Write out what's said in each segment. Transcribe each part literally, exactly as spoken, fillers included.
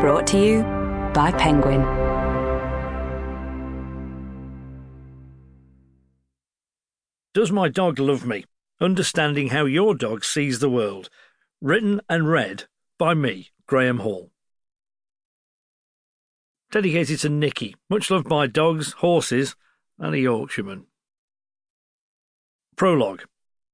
Brought to you by Penguin. Does My Dog Love Me? Understanding How Your Dog Sees the World. Written and read by me, Graham Hall. Dedicated to Nicky, much loved by dogs, horses, and a Yorkshireman. Prologue.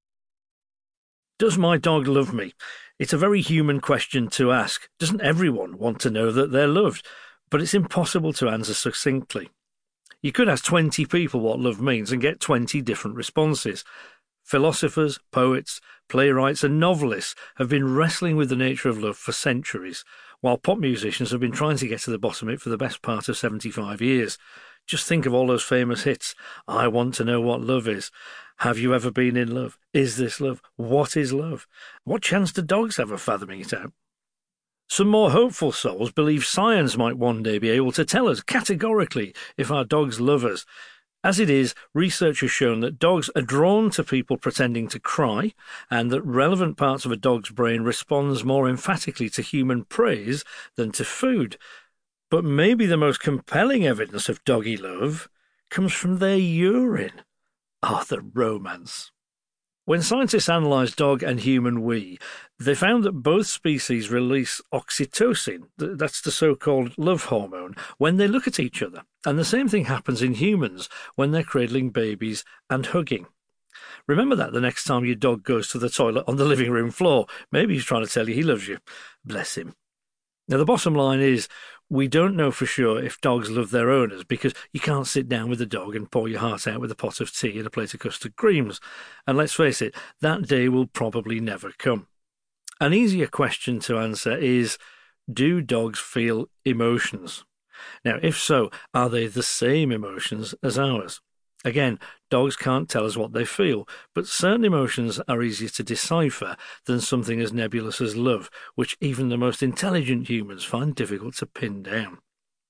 Does my dog love me? It's a very human question to ask. Doesn't everyone want to know that they're loved? But it's impossible to answer succinctly. You could ask twenty people what love means and get twenty different responses. Philosophers, poets, playwrights and novelists have been wrestling with the nature of love for centuries, while pop musicians have been trying to get to the bottom of it for the best part of seventy-five years. Just think of all those famous hits. I Want to Know What Love Is. Have you ever been in love? Is this love? What is love? What chance do dogs have of fathoming it out? Some more hopeful souls believe science might one day be able to tell us categorically if our dogs love us. As it is, research has shown that dogs are drawn to people pretending to cry, and that relevant parts of a dog's brain responds more emphatically to human praise than to food. But maybe the most compelling evidence of doggy love comes from their urine. Ah, the romance. When scientists analysed dog and human wee, they found that both species release oxytocin, that's the so-called love hormone, when they look at each other. And the same thing happens in humans when they're cradling babies and hugging. Remember that the next time your dog goes to the toilet on the living room floor. Maybe he's trying to tell you he loves you. Bless him. Now, the bottom line is, we don't know for sure if dogs love their owners, because you can't sit down with a dog and pour your heart out with a pot of tea and a plate of custard creams. And let's face it, that day will probably never come. An easier question to answer is, do dogs feel emotions? Now, if so, are they the same emotions as ours? Again, dogs can't tell us what they feel, but certain emotions are easier to decipher than something as nebulous as love, which even the most intelligent humans find difficult to pin down.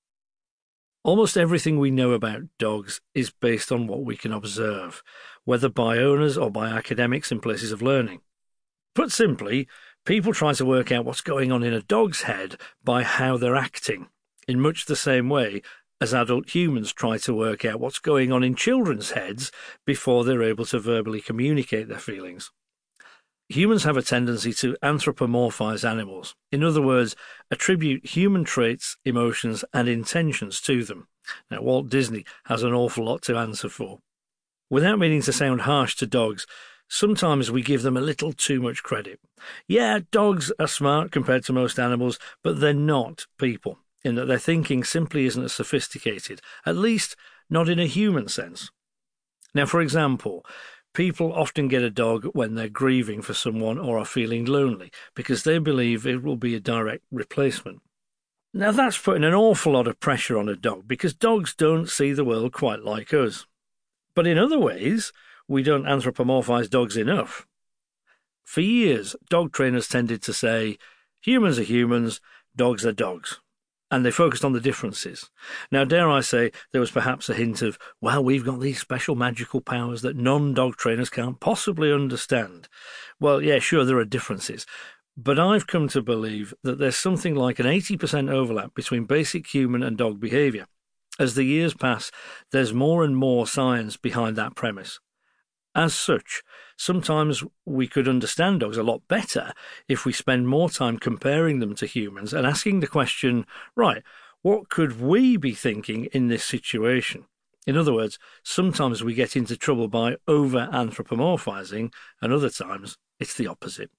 Almost everything we know about dogs is based on what we can observe, whether by owners or by academics in places of learning. Put simply, people try to work out what's going on in a dog's head by how they're acting, in much the same way as adult humans try to work out what's going on in children's heads before they're able to verbally communicate their feelings. Humans have a tendency to anthropomorphize animals. In other words, attribute human traits, emotions, and intentions to them. Now, Walt Disney has an awful lot to answer for. Without meaning to sound harsh to dogs, sometimes we give them a little too much credit. Yeah, dogs are smart compared to most animals, but they're not people, in that their thinking simply isn't as sophisticated, at least not in a human sense. Now, for example, people often get a dog when they're grieving for someone or are feeling lonely, because they believe it will be a direct replacement. Now, that's putting an awful lot of pressure on a dog, because dogs don't see the world quite like us. But in other ways, we don't anthropomorphize dogs enough. For years, dog trainers tended to say, humans are humans, dogs are dogs. And they focused on the differences. Now, dare I say, there was perhaps a hint of, well, we've got these special magical powers that non-dog trainers can't possibly understand. Well, yeah, sure, there are differences. But I've come to believe that there's something like an eighty percent overlap between basic human and dog behaviour. As the years pass, there's more and more science behind that premise. As such, sometimes we could understand dogs a lot better if we spend more time comparing them to humans and asking the question, right, what could we be thinking in this situation? In other words, sometimes we get into trouble by over-anthropomorphizing, and other times it's the opposite.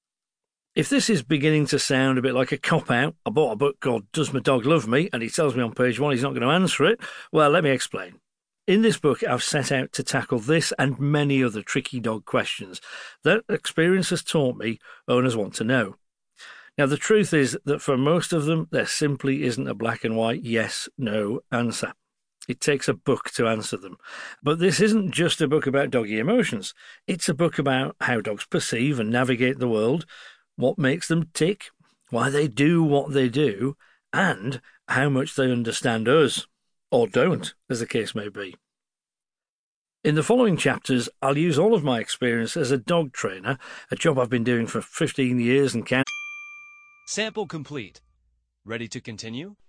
If this is beginning to sound a bit like a cop-out, I bought a book called Does My Dog Love Me? And he tells me on page one he's not going to answer it, well, let me explain. In this book, I've set out to tackle this and many other tricky dog questions that experience has taught me owners want to know. Now, the truth is that for most of them, there simply isn't a black and white yes-no answer. It takes a book to answer them. But this isn't just a book about doggy emotions. It's a book about how dogs perceive and navigate the world, what makes them tick, why they do what they do, and how much they understand us. Or don't, as the case may be. In the following chapters, I'll use all of my experience as a dog trainer, a job I've been doing for fifteen years and counting. Sample complete. Ready to continue?